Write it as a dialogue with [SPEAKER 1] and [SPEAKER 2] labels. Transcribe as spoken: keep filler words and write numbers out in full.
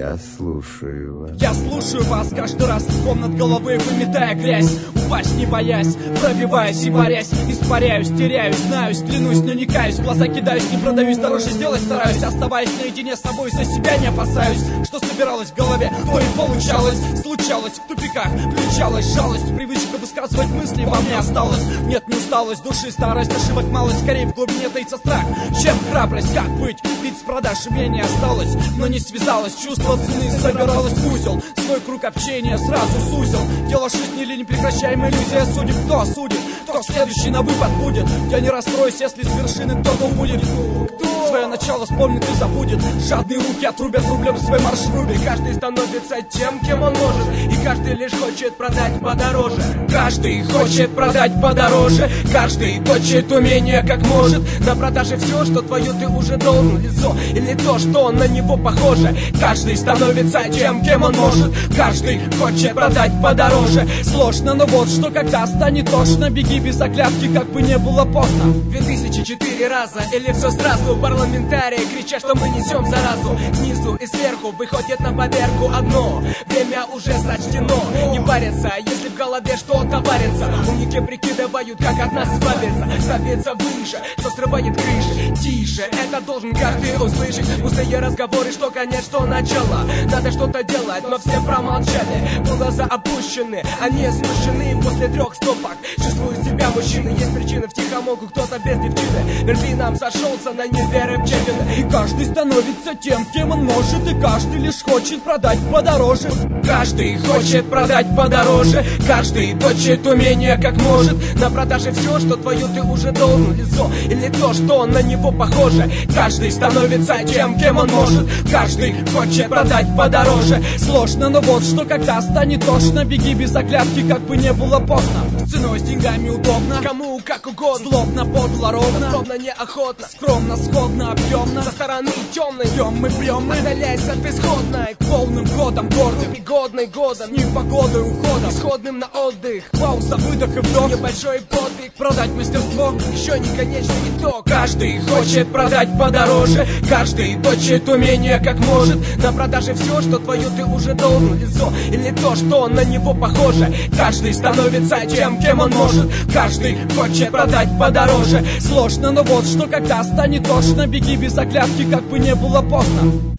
[SPEAKER 1] Я слушаю вас.
[SPEAKER 2] Я слушаю вас каждый раз, ком над головой выметая грязь. Упасть не боясь, пробиваясь и борясь. Испаряюсь, теряюсь, знаюсь, клянусь, но не каюсь. Глаза кидаюсь, не продаюсь, дороже сделать стараюсь. Оставаясь наедине с собой, за себя не опасаюсь. Что собиралось в голове, то и получалось. Случалось в тупиках, включалась жалость. Привычка высказывать мысли во мне осталась. Нет, не усталость души, старость, ошибок малость. Скорее в глубине таится страх, чем храбрость. Как быть? Ведь с продаж менее осталось. Но не связалось, чувство цены собиралось в узел. Свой круг общения сразу сузил. Дело жизни или непрекращаемая иллюзия судеб. Кто осудит? Кто следующий на выпад будет? Я не расстроюсь, если с вершины кто-то будет. Свое начало вспомнит и забудет. Жадные руки отрубят рублем свой марш руби.
[SPEAKER 3] Каждый становится тем, кем он может. И каждый лишь хочет продать подороже.
[SPEAKER 2] Каждый хочет продать подороже. Каждый точит умение как может.
[SPEAKER 3] На продаже все, что твое, ты уже должен. Лицо или то, что на него похоже.
[SPEAKER 2] Каждый становится тем, кем он может. Каждый хочет продать подороже. Сложно, но вот что когда станет точно. Беги без оглядки, как бы не было поздно.
[SPEAKER 3] Две тысячи четыре раза или все сразу. Парламентарии кричат, что мы несем заразу. Снизу и сверху выходит на поверку одно. Время уже сочтено. Не парятся, если в голове что-то варится. Умники прикидывают, как от нас избавиться. Ставиться выше, что срывает крыши. Тише, это должен каждый услышать. Пустые разговоры, что конец, что начало. Надо что-то делать, но все промолчали. Глаза опущены, они смущены. После трех стопок чувствуют себя мужчины. Есть причины, втихомолку кто-то без девчины. Верфином сошелся на неверы пчелины.
[SPEAKER 2] И каждый становится тем, кем он может. И каждый лишь хочет продать подороже. Каждый хочет продать подороже. Каждый точит умение как может.
[SPEAKER 3] На продаже все, что твое, ты уже должен. Лицо или то, что на него похоже.
[SPEAKER 2] Каждый становится тем, кем он может. Каждый хочет продать подороже. Сложно, но вот что когда станет тошно. Беги без оглядки, как бы не было поздно. С ценой, с деньгами удобно.
[SPEAKER 3] Кому как угодно.
[SPEAKER 2] Злобно, подло, ровно.
[SPEAKER 3] Ровно, неохотно.
[SPEAKER 2] Скромно, сходно, объемно.
[SPEAKER 3] Со стороны темной.
[SPEAKER 2] Пьем мы, прем мы.
[SPEAKER 3] Отдаляясь от исходной.
[SPEAKER 2] Полным годом гордым.
[SPEAKER 3] И годной годом.
[SPEAKER 2] С непогодой уходом.
[SPEAKER 3] Исходным на отдых.
[SPEAKER 2] Пауза, выдох и вдох.
[SPEAKER 3] Небольшой подвиг.
[SPEAKER 2] Продать мастерство.
[SPEAKER 3] Еще не конечный итог.
[SPEAKER 2] Каждый хочет продать подороже. Каждый точит умение как может.
[SPEAKER 3] На продаже все, что твое, ты уже должен. Лицо или то, что на него похоже.
[SPEAKER 2] Каждый становится тем, кем он может. Каждый хочет продать подороже. Сложно, но вот что когда станет тошно. Беги без оглядки, как бы не было поздно.